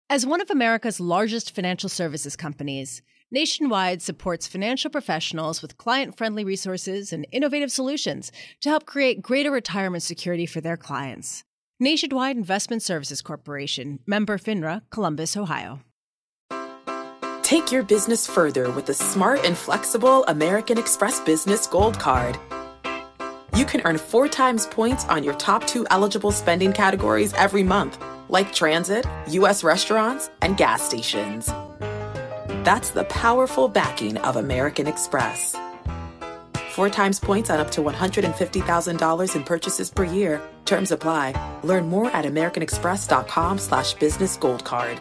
As one of America's largest financial services companies, Nationwide supports financial professionals with client-friendly resources and innovative solutions to help create greater retirement security for their clients. Nationwide Investment Services Corporation, member FINRA, Columbus, Ohio. Take your business further with the smart and flexible American Express Business Gold Card. You can earn 4 times points on your top 2 eligible spending categories every month, like transit, U.S. restaurants, and gas stations. That's the powerful backing of American Express. 4 times points on up to $150,000 in purchases per year. Terms apply. Learn more at americanexpress.com/business gold card.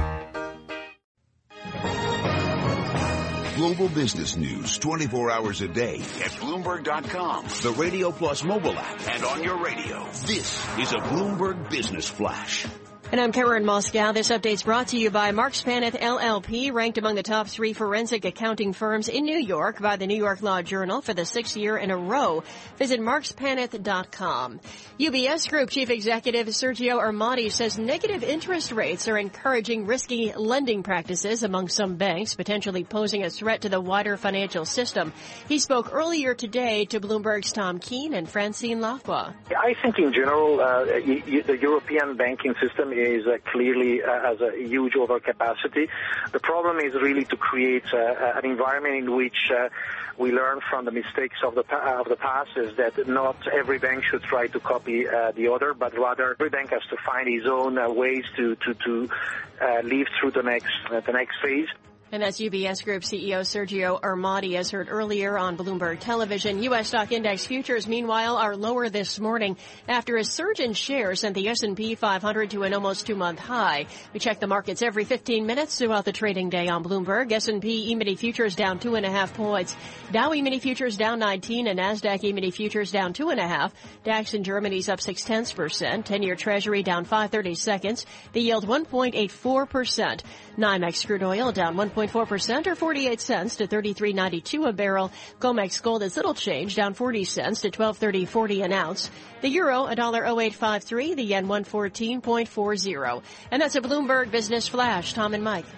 Global business news 24 hours a day at Bloomberg.com, the Radio Plus mobile app, and on your radio. This is a Bloomberg Business Flash. And I'm Karen Moscow. This update's brought to you by Marks Paneth LLP, ranked among the top 3 forensic accounting firms in New York by the New York Law Journal for the 6th year in a row. Visit markspaneth.com. UBS Group Chief Executive Sergio Armati says negative interest rates are encouraging risky lending practices among some banks, potentially posing a threat to the wider financial system. He spoke earlier today to Bloomberg's Tom Keene and Francine Lacqua. I think in general, the European banking system is clearly has a huge overcapacity. The problem is really to create an environment in which we learn from the mistakes of the past, is that not every bank should try to copy the other, but rather every bank has to find its own ways to live through the next phase. And that's UBS Group CEO Sergio Armati, as heard earlier on Bloomberg Television. U.S. stock index futures, meanwhile, are lower this morning after a surge in shares sent the S&P 500 to an almost 2-month high. We check the markets every 15 minutes throughout the trading day on Bloomberg. S&P E-mini futures down 2.5 points. Dow E-mini futures down 19, and NASDAQ E-mini futures down 2.5. DAX in Germany's up 0.6%. 10-year Treasury down 5/32. The yield 1.84%. NYMEX crude oil down 1.4% or 48 cents to $33.92 a barrel. COMEX gold is little change, down 40 cents to $12.30.40 an ounce. The euro $1.0853, the yen 114.40. And that's a Bloomberg Business Flash. Tom and Mike.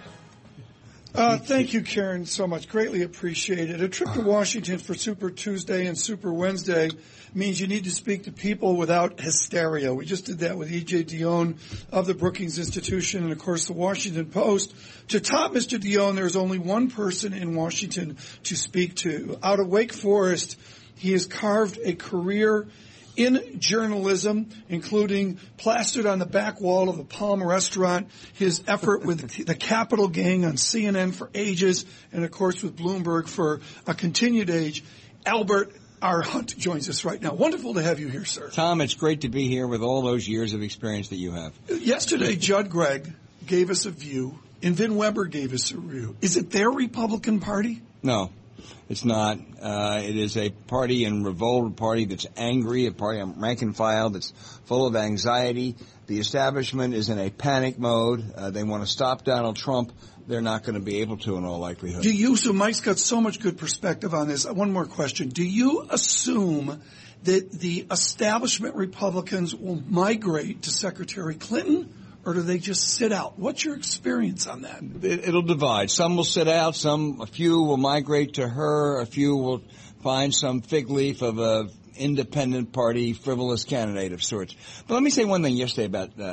Thank you, Karen, so much. Greatly appreciated. A trip to Washington for Super Tuesday and Super Wednesday means you need to speak to people without hysteria. We just did that with E.J. Dionne of the Brookings Institution and, of course, the Washington Post. To top Mr. Dionne, there's only one person in Washington to speak to. Out of Wake Forest, he has carved a career in journalism, including plastered on the back wall of the Palm Restaurant, his effort with the Capital Gang on CNN for ages, and, of course, with Bloomberg for a continued age. Albert R. Hunt joins us right now. Wonderful to have you here, sir. Tom, it's great to be here with all those years of experience that you have. Yesterday, Judd Gregg gave us a view, and Vin Weber gave us a view. Is it their Republican Party? No. It's not. It is a party and revolt, a party that's angry, a party on rank and file that's full of anxiety. The establishment is in a panic mode. They want to stop Donald Trump. They're not going to be able to in all likelihood. So Mike's got so much good perspective on this. One more question. Do you assume that the establishment Republicans will migrate to Secretary Clinton? Or do they just sit out? What's your experience on that? It'll divide. Some will sit out. A few will migrate to her. A few will find some fig leaf of a independent party, frivolous candidate of sorts. But let me say one thing yesterday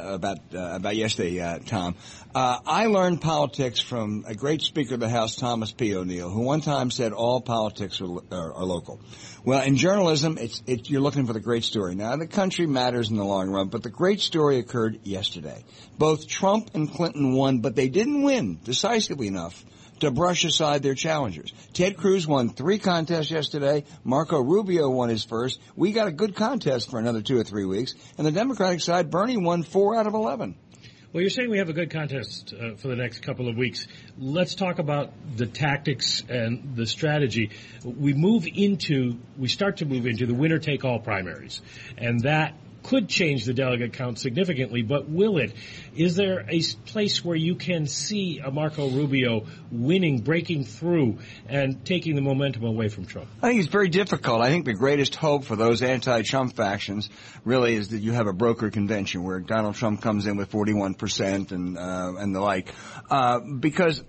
about yesterday, Tom. I learned politics from a great Speaker of the House, Thomas P. O'Neill, who one time said all politics are local. Well, in journalism, you're looking for the great story. Now, the country matters in the long run, but the great story occurred yesterday. Both Trump and Clinton won, but they didn't win decisively enough to brush aside their challengers. Ted Cruz won 3 contests yesterday. Marco Rubio won his first. We got a good contest for another 2 or 3 weeks. And the Democratic side, Bernie won 4 out of 11. Well, you're saying we have a good contest for the next couple of weeks. Let's talk about the tactics and the strategy. We start to move into the winner-take-all primaries, and that could change the delegate count significantly, but will it? Is there a place where you can see a Marco Rubio winning, breaking through, and taking the momentum away from Trump? I think it's very difficult. I think the greatest hope for those anti-Trump factions really is that you have a broker convention where Donald Trump comes in with 41% and the like, because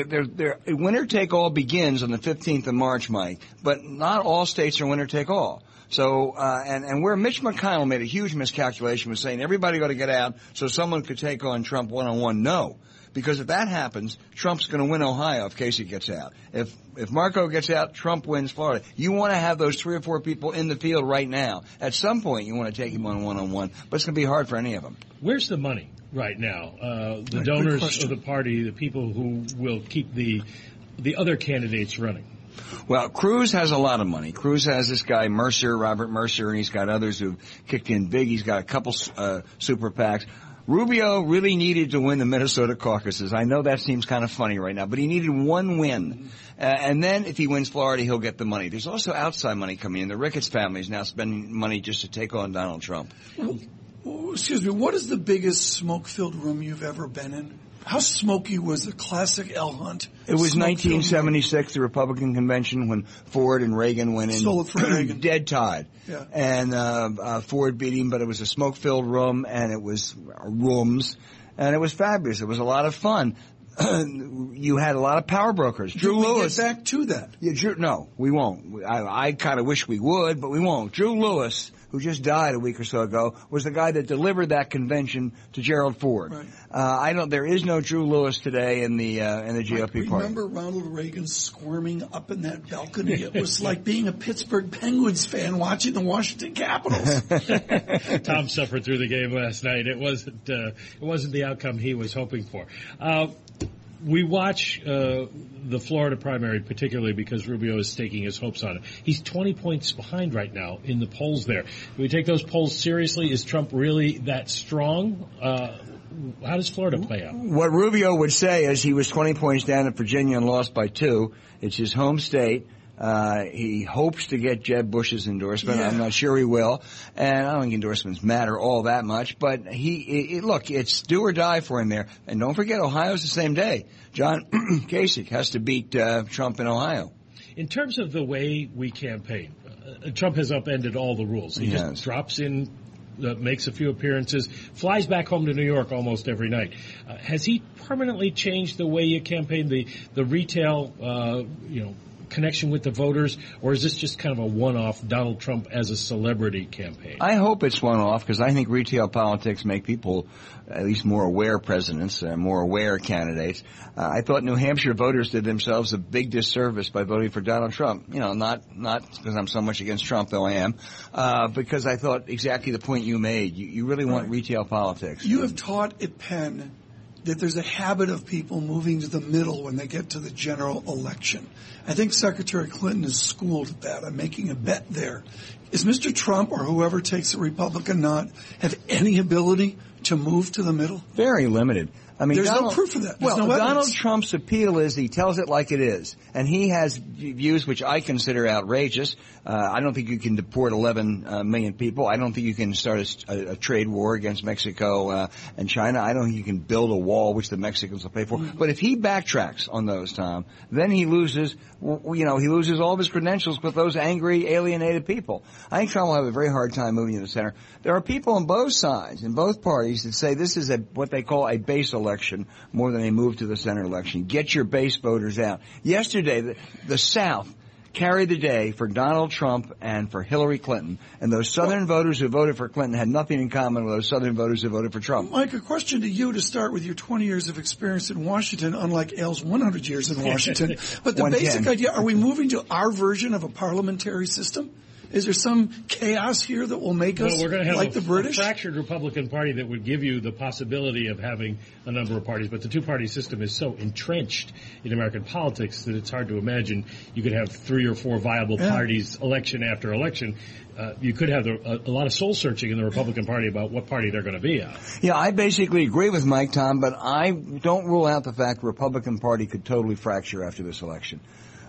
winner take all begins on the 15th of March, Mike. But not all states are winner take all. So, and where Mitch McConnell made a huge miscalculation was saying everybody got to get out so someone could take on Trump one-on-one. No. Because if that happens, Trump's going to win Ohio if Kasich gets out. If Marco gets out, Trump wins Florida. You want to have those 3 or 4 people in the field right now. At some point, you want to take him on one-on-one, but it's going to be hard for any of them. Where's the money right now? The donors of the party, the people who will keep the other candidates running. Well, Cruz has a lot of money. Cruz has this guy Mercer, Robert Mercer, and he's got others who've kicked in big. He's got a couple super PACs. Rubio really needed to win the Minnesota caucuses. I know that seems kind of funny right now, but he needed one win. And then if he wins Florida, he'll get the money. There's also outside money coming in. The Ricketts family is now spending money just to take on Donald Trump. Excuse me, what is the biggest smoke-filled room you've ever been in? How smoky was the classic L Hunt? It was 1976, the Republican convention, when Ford and Reagan went in. Stole it from Reagan. Dead tied. Yeah. And Ford beat him, but it was a smoke-filled room, and it was rooms, and it was fabulous. It was a lot of fun. You had a lot of power brokers. Drew Lewis. Get back to that? Yeah, no, we won't. I kind of wish we would, but we won't. Drew Lewis, who just died a week or so ago, was the guy that delivered that convention to Gerald Ford. Right. There is no Drew Lewis today in the GOP party. Remember Ronald Reagan squirming up in that balcony? It was like being a Pittsburgh Penguins fan watching the Washington Capitals. Tom suffered through the game last night. It wasn't the outcome he was hoping for. We watch the Florida primary, particularly because Rubio is staking his hopes on it. He's 20 points behind right now in the polls there. Do we take those polls seriously? Is Trump really that strong? How does Florida play out? What Rubio would say is he was 20 points down at Virginia and lost by 2. It's his home state. He hopes to get Jeb Bush's endorsement. Yeah. I'm not sure he will. And I don't think endorsements matter all that much. But look, it's do or die for him there. And don't forget, Ohio's the same day. John Kasich has to beat Trump in Ohio. In terms of the way we campaign, Trump has upended all the rules. He just drops in, makes a few appearances, flies back home to New York almost every night. Has he permanently changed the way you campaign, the retail, connection with the voters, or is this just kind of a one-off Donald Trump as a celebrity campaign? I hope it's one-off because I think retail politics make people at least more aware presidents, more aware candidates. I thought New Hampshire voters did themselves a big disservice by voting for Donald Trump. Not because I'm so much against Trump, though I am, because I thought exactly the point you made. You really want retail politics. You have taught at Penn that there's a habit of people moving to the middle when they get to the general election. I think Secretary Clinton is schooled at that. I'm making a bet there. Is Mr. Trump or whoever takes the Republican nod have any ability to move to the middle? Very limited. I mean, there's no proof of that. There's no Donald Trump's appeal is he tells it like it is. And he has views which I consider outrageous. I don't think you can deport 11 million people. I don't think you can start a trade war against Mexico and China. I don't think you can build a wall, which the Mexicans will pay for. But if he backtracks on those, Tom, then he loses, he loses all of his credentials with those angry, alienated people. I think Trump will have a very hard time moving to the center. There are people on both sides, in both parties, that say this is what they call a base election more than a move to the center election. Get your base voters out. Yesterday, the South carried the day for Donald Trump and for Hillary Clinton. And those Southern voters who voted for Clinton had nothing in common with those Southern voters who voted for Trump. Mike, a question to you to start with your 20 years of experience in Washington, unlike Al's 100 years in Washington. But the basic idea, are we moving to our version of a parliamentary system? Is there some chaos here that will make us like the British? A fractured Republican Party that would give you the possibility of having a number of parties, but the two-party system is so entrenched in American politics that it's hard to imagine you could have 3 or 4 viable parties election after election. You could have a lot of soul-searching in the Republican Party about what party they're going to be on. Yeah, I basically agree with Mike, Tom, but I don't rule out the fact the Republican Party could totally fracture after this election.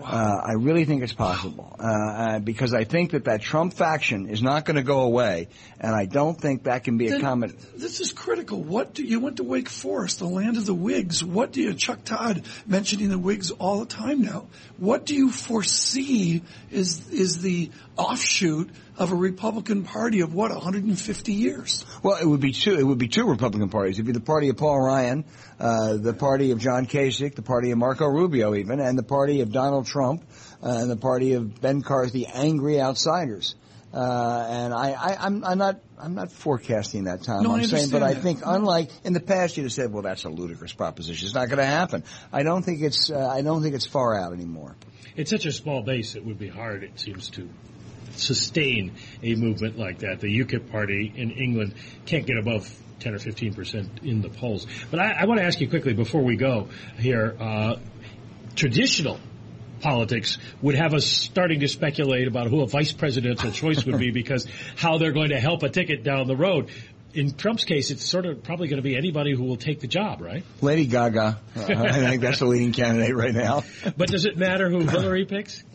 I really think it's possible because I think that Trump faction is not going to go away, and I don't think that can be accommodated. This is critical. You went to Wake Forest, the land of the Whigs. Chuck Todd mentioning the Whigs all the time now. What do you foresee is the offshoot of a Republican Party of 150 years? Well, it would be two Republican parties. It'd be the party of Paul Ryan, the party of John Kasich, the party of Marco Rubio even, and the party of Donald Trump, and the party of Ben Carr's the angry outsiders. And I'm not forecasting that, Tom. No, I'm saying, but I that. think unlike in the past, you'd have said, well, that's a ludicrous proposition. It's not going to happen. I don't think it's far out anymore. It's such a small base, it would be hard, it seems, to sustain a movement like that. The UKIP party in England can't get above 10 or 15% in the polls. But I want to ask you quickly before we go here, traditional politics would have us starting to speculate about who a vice presidential choice would be because how they're going to help a ticket down the road. In Trump's case, it's sort of probably going to be anybody who will take the job, right? Lady Gaga. I think that's the leading candidate right now. But does it matter who Hillary picks?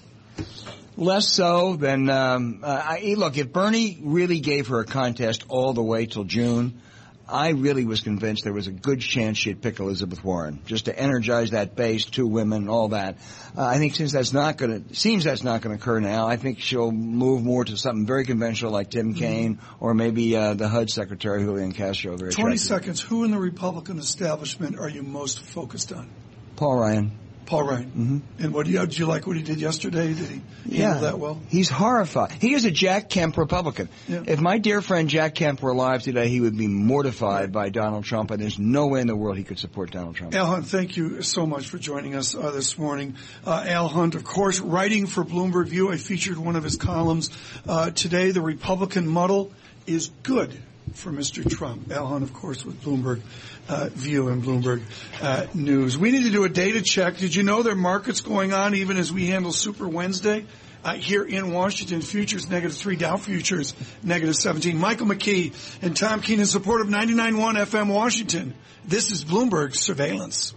Less so than, look, if Bernie really gave her a contest all the way till June, I really was convinced there was a good chance she'd pick Elizabeth Warren, just to energize that base, 2 women, all that. I think seems that's not going to occur now. I think she'll move more to something very conventional like Tim Kaine or maybe the HUD Secretary Julian Castro. 20 seconds. Who in the Republican establishment are you most focused on? Paul Ryan. Paul Ryan. Mm-hmm. And did you like what he did yesterday? Did he handle that well? He's horrified. He is a Jack Kemp Republican. Yeah. If my dear friend Jack Kemp were alive today, he would be mortified by Donald Trump, and there's no way in the world he could support Donald Trump. Al Hunt, thank you so much for joining us this morning. Al Hunt, of course, writing for Bloomberg View. I featured one of his columns today. The Republican muddle is good for Mr. Trump. Al Hunt, of course, with Bloomberg View and Bloomberg News. We need to do a data check. Did you know there are markets going on even as we handle Super Wednesday? Here in Washington, futures -3, Dow futures -17. Michael McKee and Tom Keene in support of 99.1 FM Washington. This is Bloomberg Surveillance.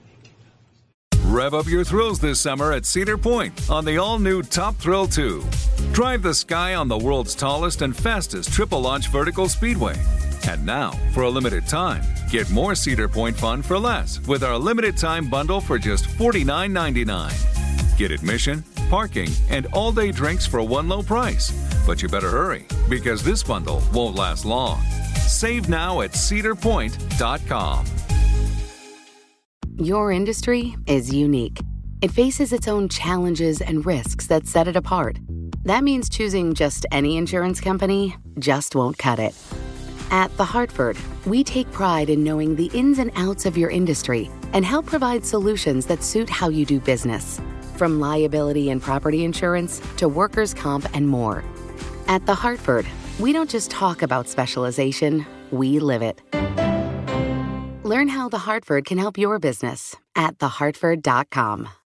Rev up your thrills this summer at Cedar Point on the all-new Top Thrill 2. Drive the sky on the world's tallest and fastest triple-launch vertical speedway. And now, for a limited time, get more Cedar Point fun for less with our limited-time bundle for just $49.99. Get admission, parking, and all-day drinks for one low price. But you better hurry, because this bundle won't last long. Save now at cedarpoint.com. Your industry is unique. It faces its own challenges and risks that set it apart. That means choosing just any insurance company just won't cut it. At The Hartford, we take pride in knowing the ins and outs of your industry and help provide solutions that suit how you do business. From liability and property insurance to workers' comp and more. At The Hartford, we don't just talk about specialization, we live it. Learn how The Hartford can help your business at thehartford.com.